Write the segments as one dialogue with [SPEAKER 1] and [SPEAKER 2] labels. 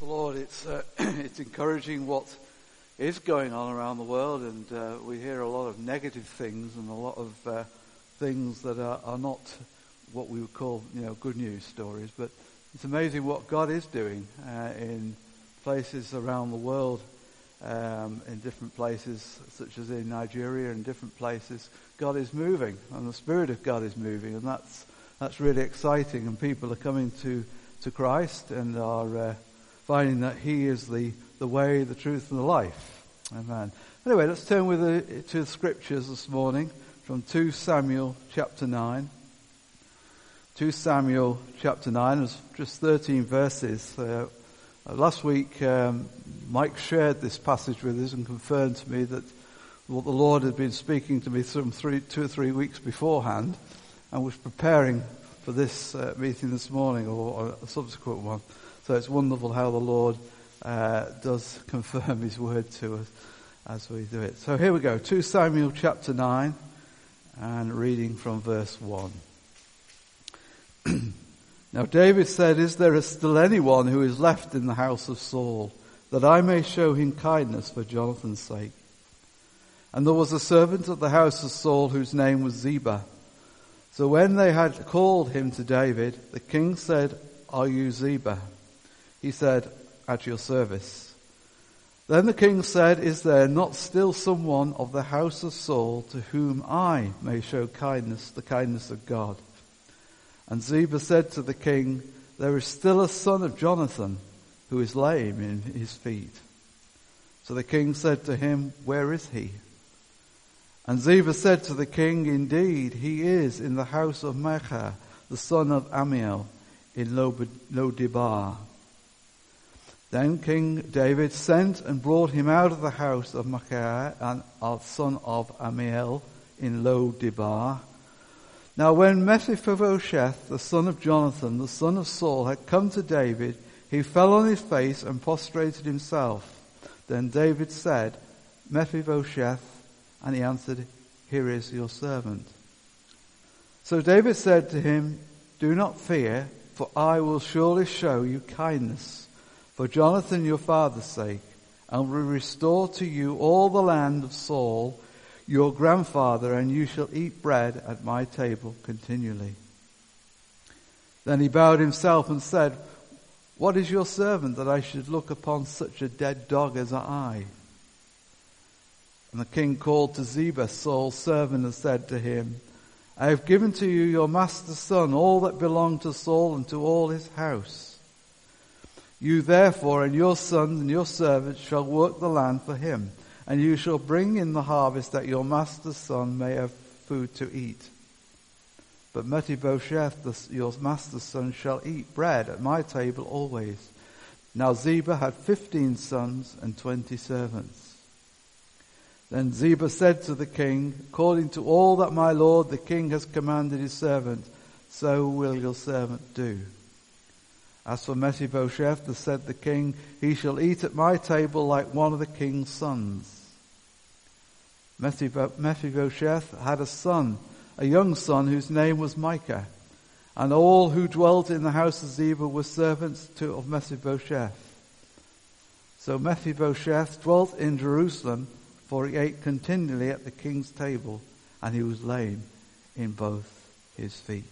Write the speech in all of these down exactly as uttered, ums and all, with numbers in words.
[SPEAKER 1] the Lord. It's uh, it's encouraging what is going on around the world, and uh, we hear a lot of negative things and a lot of uh, things that are, are not what we would call, you know, good news stories. But it's amazing what God is doing uh, in places around the world, um, in different places, such as in Nigeria and different places. God is moving, and the Spirit of God is moving, and that's that's really exciting. And people are coming to to Christ and are uh, finding that He is the, the way, the truth, and the life. Amen. Anyway, let's turn with the, to the Scriptures this morning from Second Samuel chapter nine. Second Samuel chapter nine, there's just thirteen verses. Uh, last week, um, Mike shared this passage with us and confirmed to me that what the Lord had been speaking to me some three, two or three weeks beforehand, and was preparing for this uh, meeting this morning, or, or a subsequent one. So it's wonderful how the Lord uh, does confirm His word to us as we do it. So here we go, Second Samuel chapter nine, and reading from verse one. Now David said, "Is there still anyone who is left in the house of Saul, that I may show him kindness for Jonathan's sake? And there was a servant at the house of Saul whose name was Ziba. So when they had called him to David, the king said, 'Are you Ziba?' He said, 'At your service.' Then the king said, 'Is there not still someone of the house of Saul to whom I may show kindness, the kindness of God?' And Ziba said to the king, 'There is still a son of Jonathan who is lame in his feet.' So the king said to him, 'Where is he?' And Ziba said to the king, 'Indeed, he is in the house of Micah, the son of Amiel, in Lo-debar.' Then King David sent and brought him out of the house of Micah, and the son of Amiel, in Lo-debar. Now when Mephibosheth, the son of Jonathan, the son of Saul, had come to David, he fell on his face and prostrated himself. Then David said, 'Mephibosheth,' and he answered, 'Here is your servant.' So David said to him, 'Do not fear, for I will surely show you kindness for Jonathan your father's sake, and will restore to you all the land of Saul, your grandfather, and you shall eat bread at my table continually.' Then he bowed himself and said, 'What is your servant that I should look upon such a dead dog as I?' And the king called to Ziba, Saul's servant, and said to him, 'I have given to you your master's son, all that belonged to Saul and to all his house. You therefore and your sons and your servants shall work the land for him, and you shall bring in the harvest that your master's son may have food to eat. But Mephibosheth, your master's son, shall eat bread at my table always.' Now Ziba had fifteen sons and twenty servants. Then Ziba said to the king, 'According to all that my lord the king has commanded his servant, so will your servant do. As for Mephibosheth,' said the king, 'he shall eat at my table like one of the king's sons.' Mephibosheth had a son, a young son, whose name was Micah, and all who dwelt in the house of Ziba were servants to, of Mephibosheth. So Mephibosheth dwelt in Jerusalem, for he ate continually at the king's table, and he was lame in both his feet."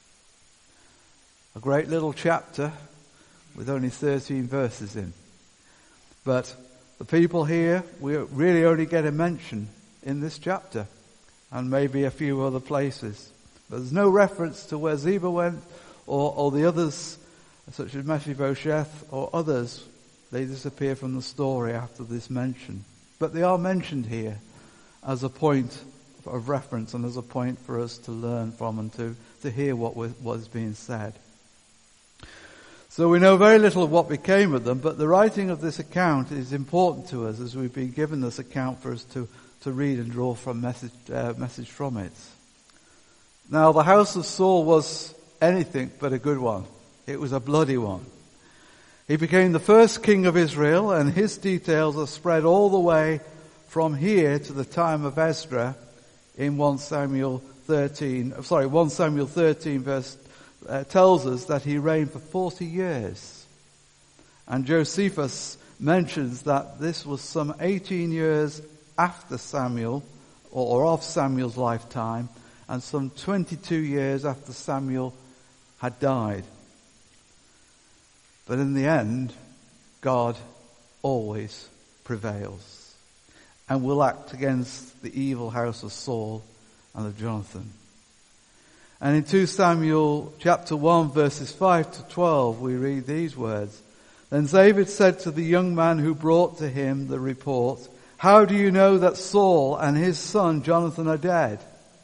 [SPEAKER 1] A great little chapter with only thirteen verses in. But the people here, we really only get a mention in this chapter, and maybe a few other places. But there's no reference to where Ziba went, or, or the others, such as Mephibosheth or others. They disappear from the story after this mention. But they are mentioned here as a point of reference and as a point for us to learn from and to, to hear what was, what is being said. So we know very little of what became of them, but the writing of this account is important to us as we've been given this account for us to, to read and draw from message, uh, message from it. Now the house of Saul was anything but a good one. It was a bloody one. He became the first king of Israel, and his details are spread all the way from here to the time of Ezra in First Samuel thirteen. Sorry, First Samuel thirteen verse uh, tells us that he reigned for forty years. And Josephus mentions that this was some eighteen years after Samuel, or of Samuel's lifetime, and some twenty-two years after Samuel had died. But in the end, God always prevails and will act against the evil house of Saul and of Jonathan. And in Second Samuel chapter one, verses five to twelve, we read these words. Then David said to the young man who brought to him the report, "How do you know that Saul and his son Jonathan are dead?"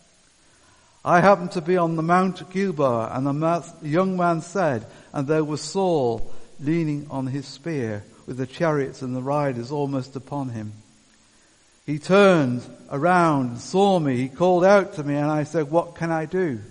[SPEAKER 1] "I happened to be on the Mount Gilboa," and the young man said, "and there was Saul leaning on his spear, with the chariots and the riders almost upon him. He turned around and saw me. He called out to me, and I said, 'What can I do?'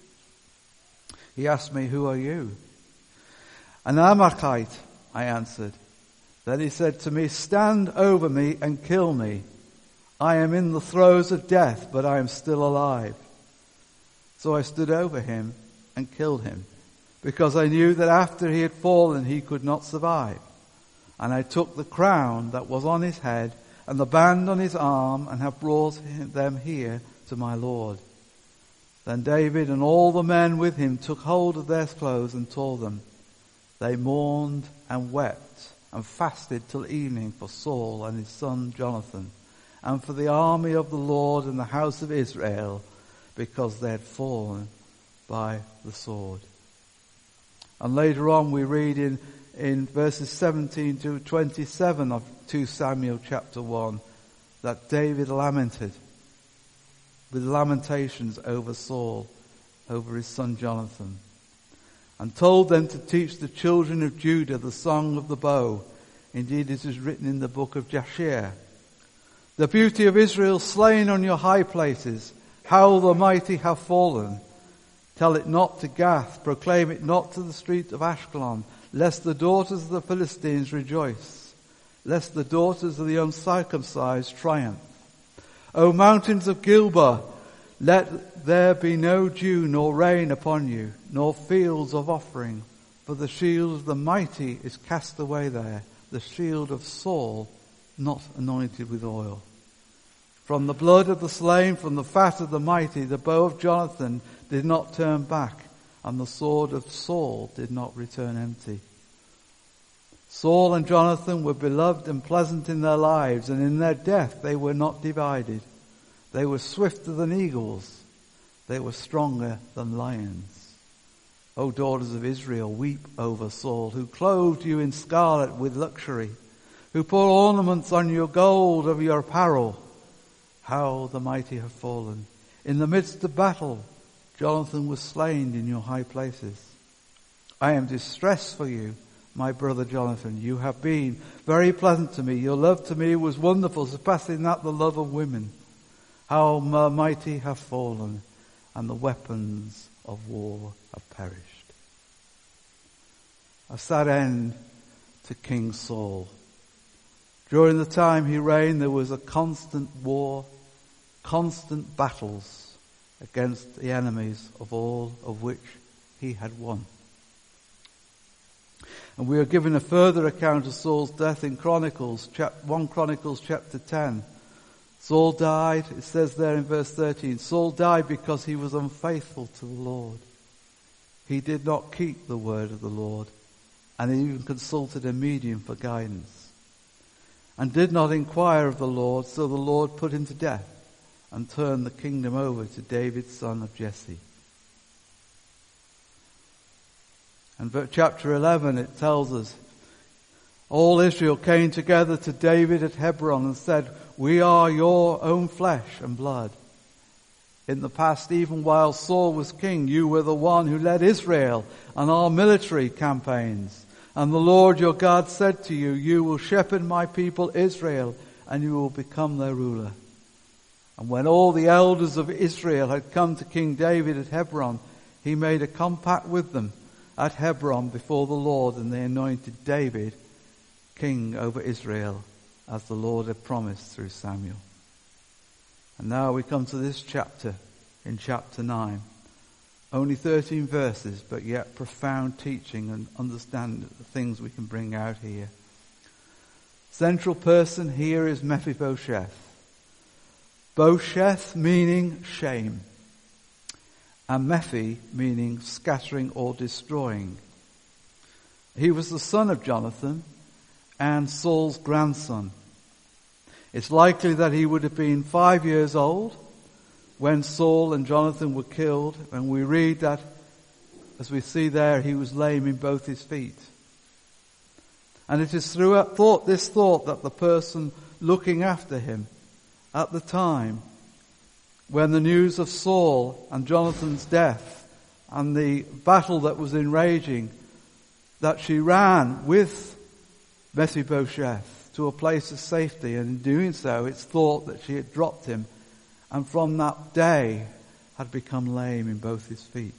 [SPEAKER 1] He asked me, 'Who are you?' 'An Amalekite,' I answered. Then he said to me, 'Stand over me and kill me. I am in the throes of death, but I am still alive.' So I stood over him and killed him, because I knew that after he had fallen he could not survive. And I took the crown that was on his head and the band on his arm, and have brought them here to my Lord." Then David and all the men with him took hold of their clothes and tore them. They mourned and wept and fasted till evening for Saul and his son Jonathan, and for the army of the Lord and the house of Israel, because they had fallen by the sword. And later on we read in, in verses seventeen to twenty-seven of Second Samuel chapter one that David lamented with lamentations over Saul, over his son Jonathan, and told them to teach the children of Judah the song of the bow. Indeed, it is written in the book of Jasher. "The beauty of Israel slain on your high places, how the mighty have fallen. Tell it not to Gath, proclaim it not to the street of Ashkelon, lest the daughters of the Philistines rejoice, lest the daughters of the uncircumcised triumph. O mountains of Gilboa, let there be no dew nor rain upon you, nor fields of offering, for the shield of the mighty is cast away there, the shield of Saul not anointed with oil. From the blood of the slain, from the fat of the mighty, the bow of Jonathan did not turn back, and the sword of Saul did not return empty. Saul and Jonathan were beloved and pleasant in their lives, and in their death they were not divided. They were swifter than eagles. They were stronger than lions. O daughters of Israel, weep over Saul, who clothed you in scarlet with luxury, who put ornaments on your gold of your apparel. How the mighty have fallen. In the midst of battle, Jonathan was slain in your high places. I am distressed for you, my brother Jonathan. You have been very pleasant to me. Your love to me was wonderful, surpassing that the love of women. How the mighty have fallen, and the weapons of war have perished. A sad end to King Saul. During the time he reigned, there was a constant war, constant battles against the enemies, of all of which he had won. And we are given a further account of Saul's death in Chronicles, chap- First Chronicles chapter ten. Saul died, it says there in verse thirteen, Saul died because he was unfaithful to the Lord. He did not keep the word of the Lord, and he even consulted a medium for guidance, and did not inquire of the Lord, so the Lord put him to death and turned the kingdom over to David, son of Jesse. And chapter eleven, it tells us, all Israel came together to David at Hebron and said, we are your own flesh and blood. In the past, even while Saul was king, you were the one who led Israel on our military campaigns. And the Lord your God said to you, you will shepherd my people Israel, and you will become their ruler. And when all the elders of Israel had come to King David at Hebron, he made a compact with them at Hebron before the Lord, and they anointed David king over Israel, as the Lord had promised through Samuel. And now we come to this chapter, in chapter nine, Only thirteen verses, but yet profound teaching and understand the things we can bring out here. Central person here is Mephibosheth. Bosheth meaning shame, and Mephi meaning scattering or destroying. He was the son of Jonathan and Saul's grandson. It's likely that he would have been five years old when Saul and Jonathan were killed, and we read that, as we see there, he was lame in both his feet. And it is through thought, this thought that the person looking after him at the time, when the news of Saul and Jonathan's death and the battle that was enraging, that she ran with Mephibosheth to a place of safety, and in doing so it's thought that she had dropped him, and from that day had become lame in both his feet.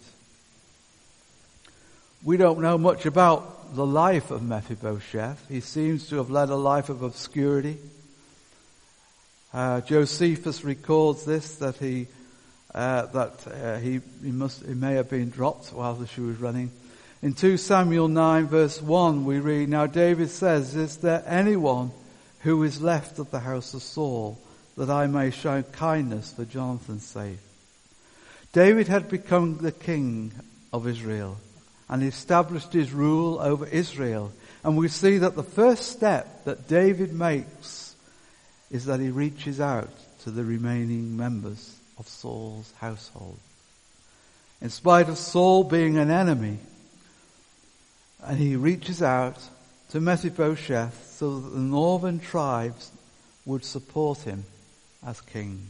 [SPEAKER 1] We don't know much about the life of Mephibosheth. He seems to have led a life of obscurity. Uh, Josephus records this, that he uh, that uh, he he must he may have been dropped while she was running. In two Samuel nine verse one we read, "Now David says, is there anyone who is left of the house of Saul, that I may show kindness for Jonathan's sake?" David had become the king of Israel and established his rule over Israel. And we see that the first step that David makes is that he reaches out to the remaining members of Saul's household. In spite of Saul being an enemy, and he reaches out to Mephibosheth so that the northern tribes would support him as king.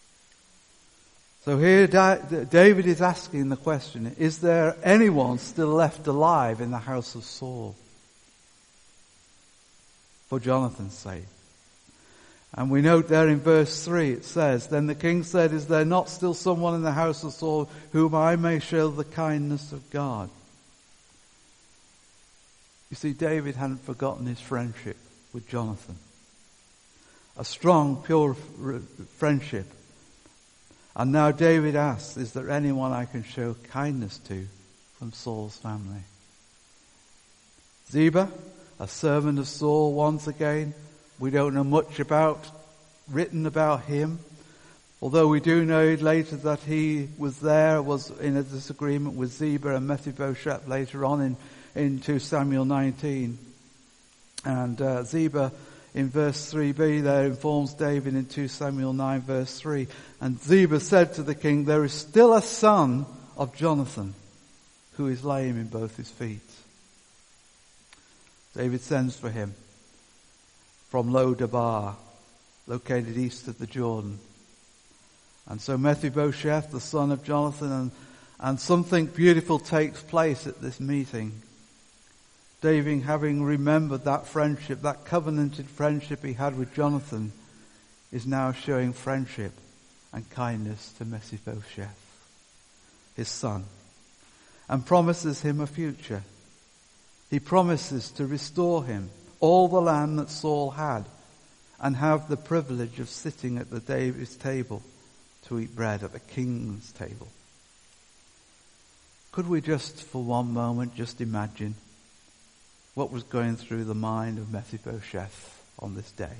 [SPEAKER 1] So here David is asking the question, is there anyone still left alive in the house of Saul for Jonathan's sake? And we note there in verse three it says, "Then the king said, is there not still someone in the house of Saul whom I may show the kindness of God?" You see, David hadn't forgotten his friendship with Jonathan. A strong, pure friendship. And now David asks, is there anyone I can show kindness to from Saul's family? Ziba, a servant of Saul once again. We don't know much about, written about him. Although we do know later that he was there, was in a disagreement with Ziba and Mephibosheth later on in, in two Samuel nineteen. And uh, Ziba in verse three b there informs David in two Samuel nine verse three. "And Ziba said to the king, there is still a son of Jonathan who is lame in both his feet." David sends for him from Lo-Debar, located east of the Jordan. And so Mephibosheth, the son of Jonathan, and, and something beautiful takes place at this meeting. David, having remembered that friendship, that covenanted friendship he had with Jonathan, is now showing friendship and kindness to Mephibosheth, his son, and promises him a future. He promises to restore him all the land that Saul had, and have the privilege of sitting at the David's table to eat bread, at the king's table. Could we just for one moment just imagine what was going through the mind of Mephibosheth on this day?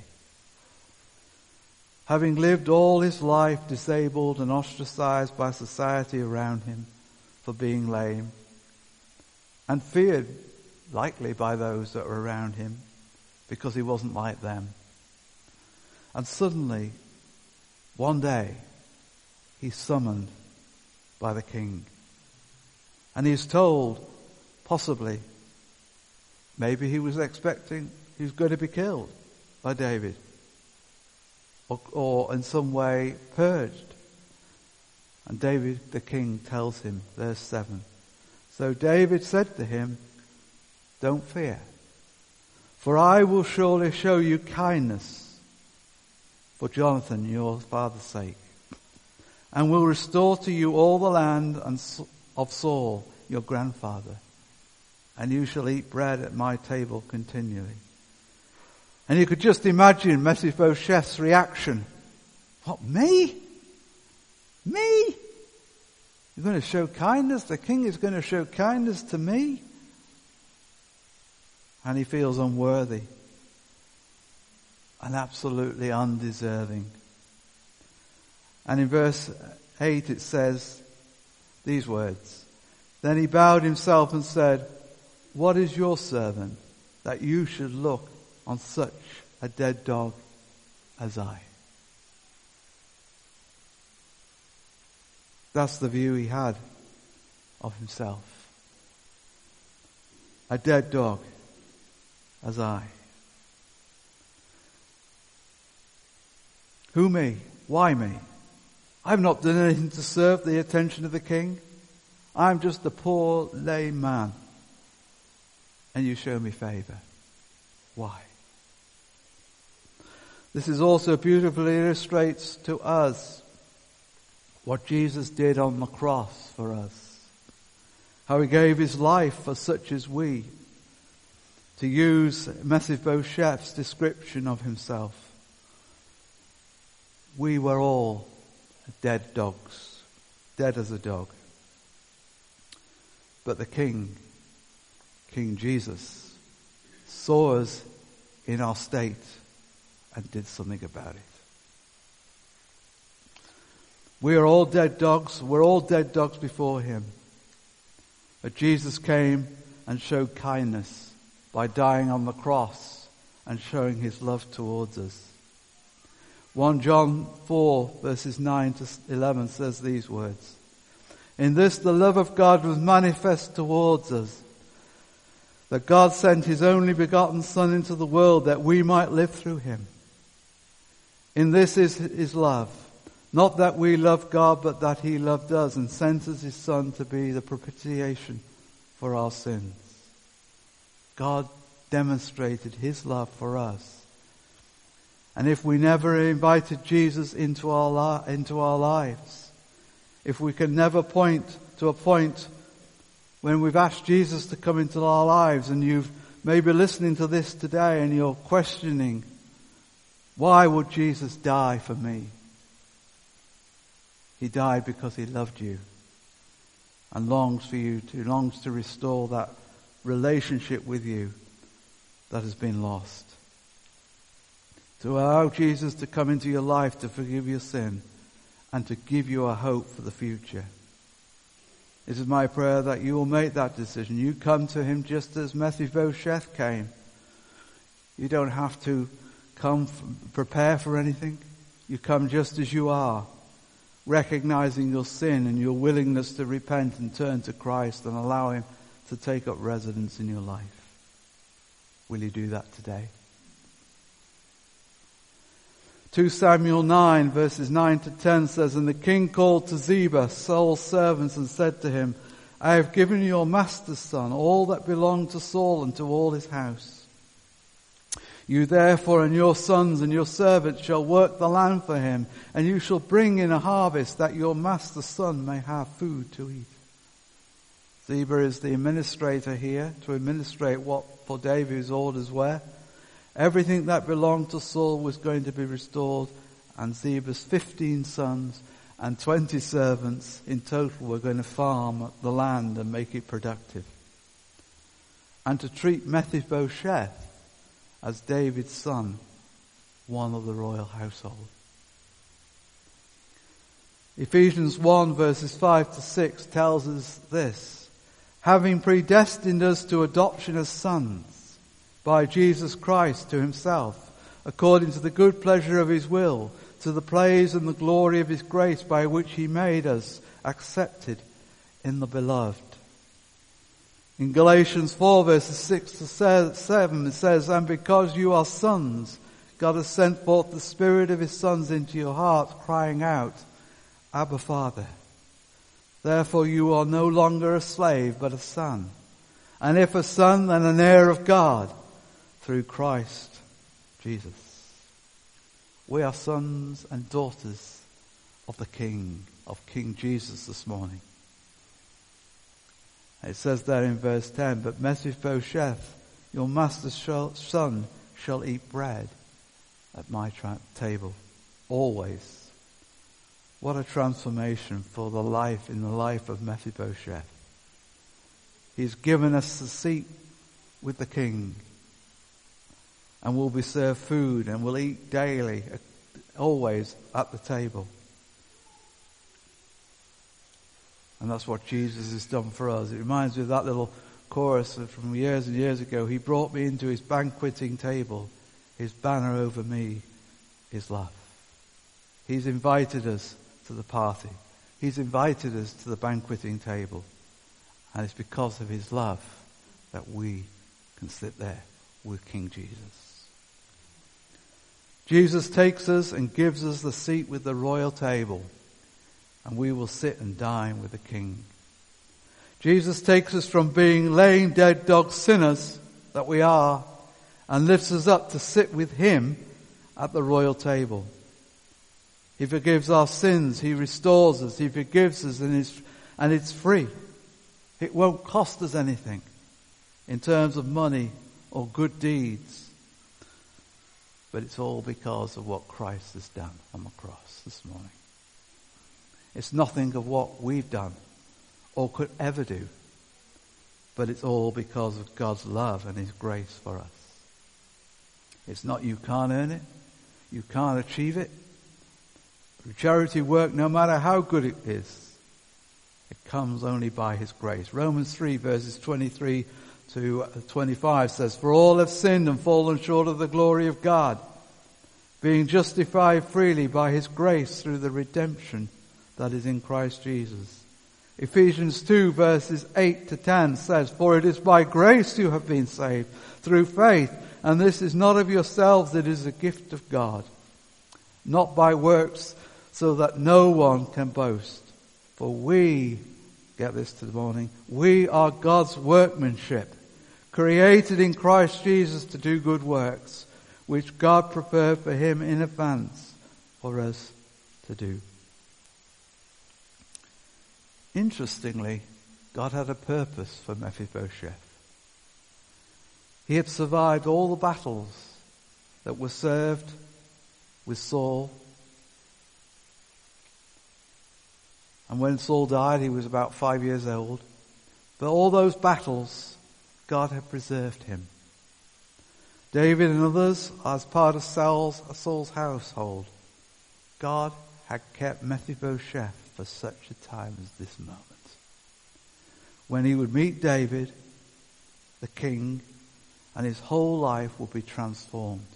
[SPEAKER 1] Having lived all his life disabled and ostracized by society around him for being lame, and feared likely by those that were around him because he wasn't like them. And suddenly, one day, he's summoned by the king. And he's told, possibly, maybe he was expecting he was going to be killed by David. Or, or in some way purged. And David, the king, tells him, verse seven. "So David said to him, don't fear, for I will surely show you kindness for Jonathan, your father's sake, and will restore to you all the land of Saul, your grandfather, and you shall eat bread at my table continually." And you could just imagine Mephibosheth's reaction. What, me? Me? You're going to show kindness? The king is going to show kindness to me? And he feels unworthy and absolutely undeserving. And in verse eight it says these words, "Then he bowed himself and said, 'What is your servant that you should look on such a dead dog as I?'" That's the view he had of himself. A dead dog as I. Who me? Why me? I've not done anything to serve the attention of the king. I'm just a poor lame man. And you show me favor. Why? This is also beautifully illustrates to us what Jesus did on the cross for us. How he gave his life for such as we. To use Mephibosheth's description of himself. We were all dead dogs. Dead as a dog. But the King, King Jesus, saw us in our state and did something about it. We are all dead dogs. We're all dead dogs before him. But Jesus came and showed kindness by dying on the cross and showing his love towards us. First John four verses nine to eleven says these words, "In this the love of God was manifest towards us, that God sent his only begotten Son into the world that we might live through him. In this is his love, not that we loved God, but that he loved us and sent us his Son to be the propitiation for our sins." God demonstrated his love for us. And if we never invited Jesus into our li- into our lives, if we can never point to a point when we've asked Jesus to come into our lives and you've maybe listening to this today and you're questioning, why would Jesus die for me? He died because he loved you and longs for you to, longs to restore that relationship with you that has been lost. To allow Jesus to come into your life to forgive your sin and to give you a hope for the future. It is my prayer that you will make that decision. You come to him just as Mephibosheth came. You don't have to come f- prepare for anything. You come just as you are, recognizing your sin and your willingness to repent and turn to Christ and allow him to take up residence in your life. Will you do that today? Second Samuel nine verses nine to ten says, "And the king called to Ziba, Saul's servants, and said to him, I have given your master's son all that belonged to Saul and to all his house. You therefore and your sons and your servants shall work the land for him, and you shall bring in a harvest that your master's son may have food to eat." Ziba is the administrator here to administrate what for David's orders were. Everything that belonged to Saul was going to be restored, and Ziba's fifteen sons and twenty servants in total were going to farm the land and make it productive. And to treat Mephibosheth as David's son, one of the royal household. Ephesians one verses five to six tells us this: "Having predestined us to adoption as sons, by Jesus Christ to himself, according to the good pleasure of his will, to the praise and the glory of his grace, by which he made us accepted in the beloved." In Galatians four verses six to seven it says, "And because you are sons, God has sent forth the Spirit of his sons into your hearts, crying out, Abba, Father. Therefore you are no longer a slave, but a son. And if a son, then an heir of God, through Christ Jesus." We are sons and daughters of the King, of King Jesus this morning. It says there in verse ten, "But Mephibosheth, your master's son, shall eat bread at my tra- table, always." What a transformation for the life in the life of Mephibosheth. He's given us a seat with the king, and we'll be served food, and we'll eat daily, always at the table. And that's what Jesus has done for us. It reminds me of that little chorus from years and years ago. He brought me into his banqueting table. His banner over me is love. He's invited us to the party. He's invited us to the banqueting table. And it's because of his love that we can sit there with King Jesus. Jesus takes us and gives us the seat with the royal table, and we will sit and dine with the King. Jesus takes us from being lame, dead dog sinners that we are, and lifts us up to sit with him at the royal table. He forgives our sins. He restores us. He forgives us, and it's, and it's free. It won't cost us anything in terms of money or good deeds. But it's all because of what Christ has done on the cross this morning. It's nothing of what we've done or could ever do. But it's all because of God's love and his grace for us. It's not you can't earn it. You can't achieve it. Charity work, no matter how good it is, it comes only by his grace. Romans three verses twenty-three to twenty-five says, "For all have sinned and fallen short of the glory of God, being justified freely by his grace through the redemption that is in Christ Jesus." Ephesians two verses eight to ten says, "For it is by grace you have been saved through faith, and this is not of yourselves, it is a gift of God, not by works, so that no one can boast. For we," get this to the morning, "we are God's workmanship, created in Christ Jesus to do good works, which God prepared for him in advance for us to do." Interestingly, God had a purpose for Mephibosheth. He had survived all the battles that were served with Saul. And when Saul died, he was about five years old. But all those battles, God had preserved him. David and others, as part of Saul's, Saul's household, God had kept Mephibosheth for such a time as this moment, when he would meet David, the king, and his whole life would be transformed.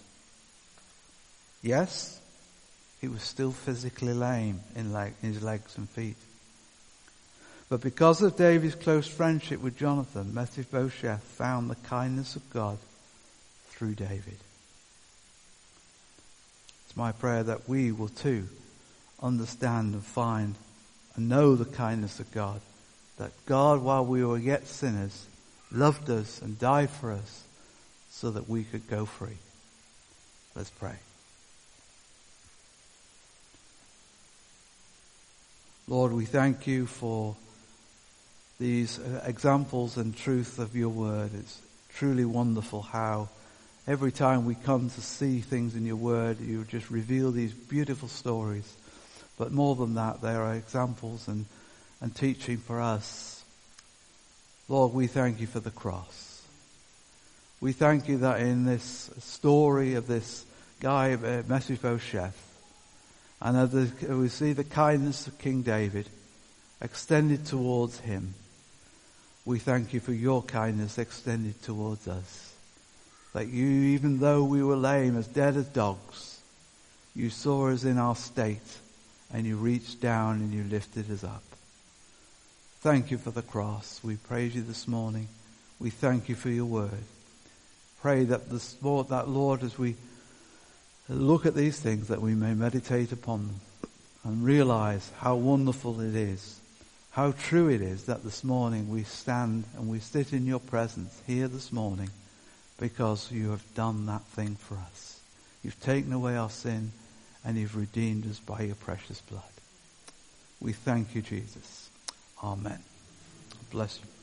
[SPEAKER 1] Yes, he was still physically lame in, leg, in his legs and feet. But because of David's close friendship with Jonathan, Mephibosheth found the kindness of God through David. It's my prayer that we will too understand and find and know the kindness of God. That God, while we were yet sinners, loved us and died for us so that we could go free. Let's pray. Lord, we thank you for these examples and truth of your word. It's truly wonderful how every time we come to see things in your word, you just reveal these beautiful stories. But more than that, there are examples and, and teaching for us. Lord, we thank you for the cross. We thank you that in this story of this guy, uh, Mephibosheth, and as the, we see the kindness of King David extended towards him, we thank you for your kindness extended towards us. That you, even though we were lame, as dead as dogs, you saw us in our state, and you reached down and you lifted us up. Thank you for the cross. We praise you this morning. We thank you for your word. Pray that this Lord, that Lord, as we look at these things, that we may meditate upon them and realize how wonderful it is, how true it is that this morning we stand and we sit in your presence here this morning because you have done that thing for us. You've taken away our sin and you've redeemed us by your precious blood. We thank you, Jesus. Amen. Bless you.